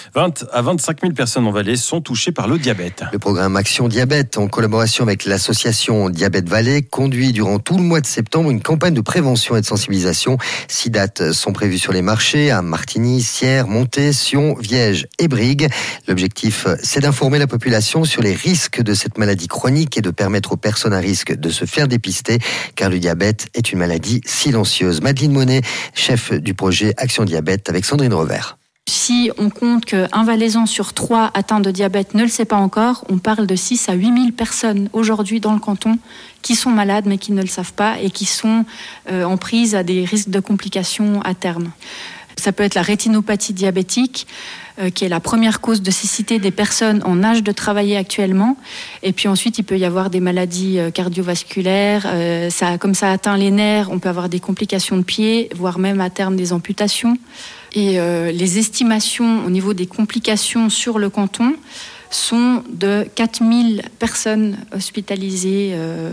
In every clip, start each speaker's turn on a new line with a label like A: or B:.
A: 20 à 25 000 personnes en Valais sont touchées par le diabète.
B: Le programme Action Diabète, en collaboration avec l'association Diabète Valais, conduit durant tout le mois de septembre une campagne de prévention et de sensibilisation. 6 dates sont prévues sur les marchés à Martigny, Sierre, Montet, Sion, Viège et Brigue. L'objectif, c'est d'informer la population sur les risques de cette maladie chronique et de permettre aux personnes à risque de se faire dépister, car le diabète est une maladie silencieuse. Madeleine Monet, chef du projet Action Diabète avec Sandrine Revers.
C: Si on compte qu'un Valaisan sur 3 atteint de diabète ne le sait pas encore, on parle de 6 à 8 000 personnes aujourd'hui dans le canton qui sont malades mais qui ne le savent pas et qui sont en prise à des risques de complications à terme. Ça peut être la rétinopathie diabétique, qui est la première cause de cécité des personnes en âge de travailler actuellement. Et puis ensuite, il peut y avoir des maladies cardiovasculaires. Comme ça atteint les nerfs, on peut avoir des complications de pied, voire même à terme des amputations. Et les estimations au niveau des complications sur le canton sont de 4 000 personnes hospitalisées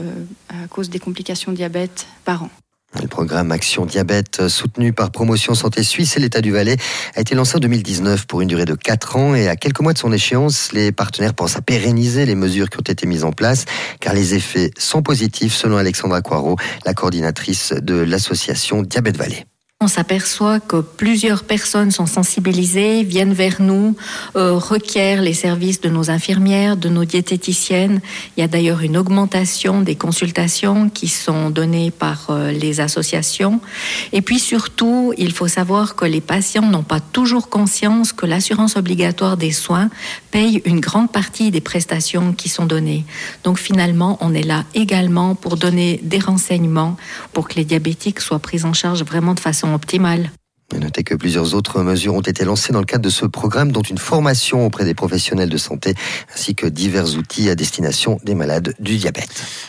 C: à cause des complications de diabète par an.
B: Le programme Action Diabète, soutenu par Promotion Santé Suisse et l'État du Valais, a été lancé en 2019 pour une durée de 4 ans. Et à quelques mois de son échéance, les partenaires pensent à pérenniser les mesures qui ont été mises en place, car les effets sont positifs, selon Alexandra Coirot, la coordinatrice de l'association Diabète Valais.
D: On s'aperçoit que plusieurs personnes sont sensibilisées, viennent vers nous, requièrent les services de nos infirmières, de nos diététiciennes. Il y a d'ailleurs une augmentation des consultations qui sont données par les associations. Et puis surtout, il faut savoir que les patients n'ont pas toujours conscience que l'assurance obligatoire des soins paye une grande partie des prestations qui sont données. Donc finalement, on est là également pour donner des renseignements pour que les diabétiques soient pris en charge vraiment de façon optimale.
B: Notez que plusieurs autres mesures ont été lancées dans le cadre de ce programme, dont une formation auprès des professionnels de santé, ainsi que divers outils à destination des malades du diabète.